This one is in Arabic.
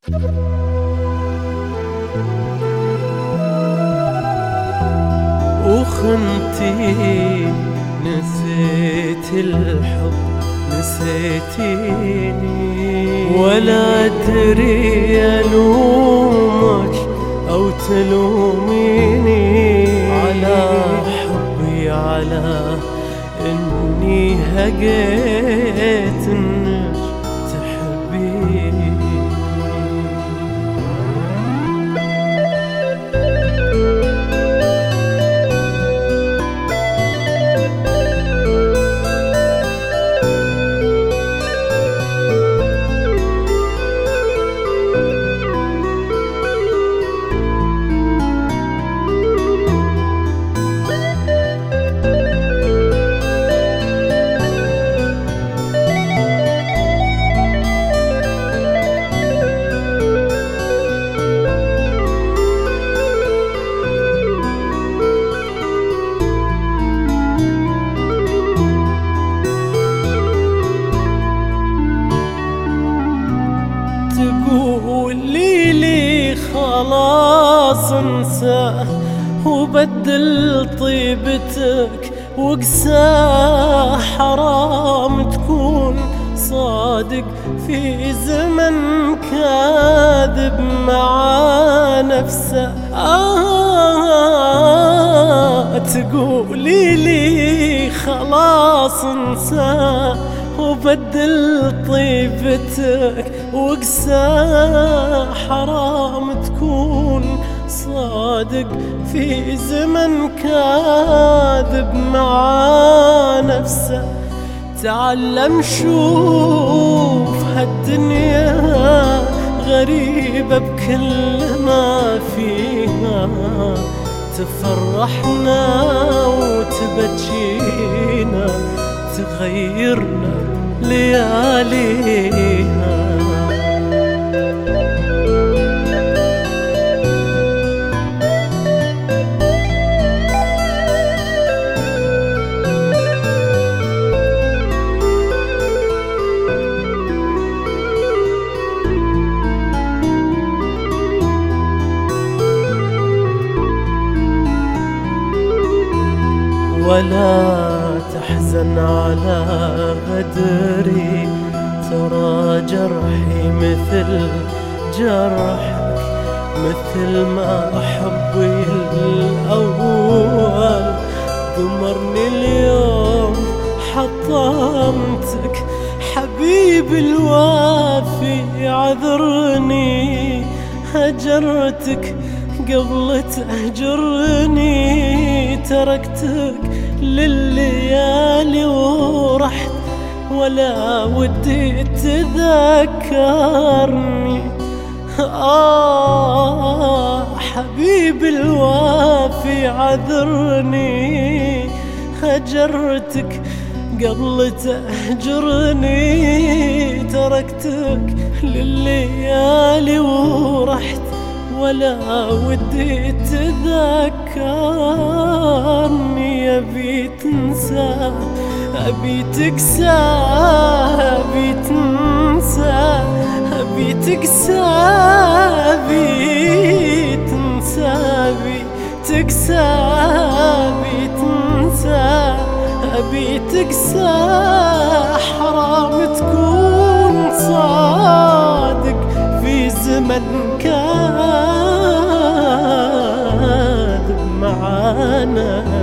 وخنتي نسيت الحب نسيتيني، ولا أدري ألومك أو تلوميني على حبي، على إني هقيت إنك تحبيني. تقولي لي خلاص انساه وبدل طيبتك وقساه، حرام تكون صادق في زمن كاذب مع نفسه. تقولي لي خلاص انساه وبدل طيبتك وقساه، حرام تكون صادق في زمن كاذب مع نفسه. تعلم شوف هالدنيا غريبة بكل ما فيها، تفرحنا وتبجينا، تغيرنا لياليها. ولا تحزن على غدري، ترى جرحي مثل جرحك، مثل ما حبي الأول دمرني اليوم حطمتك. حبيبي الوافي عذرني، هجرتك قبل تهجرني، تركتك لليالي ورحت ولا ودي تذكرني. حبيبي الوافي عذرني، هجرتك قبل تهجرني، تركتك لليالي ورحت ولا ودي تذكرني. أبي تنسى أبي تكسى، أبي تنسى أبي تكسى، أبي تنسى أبي تكسى، أبي تنسى أبي تكسى. حرام تكون صادق في زمن كاذب معانا.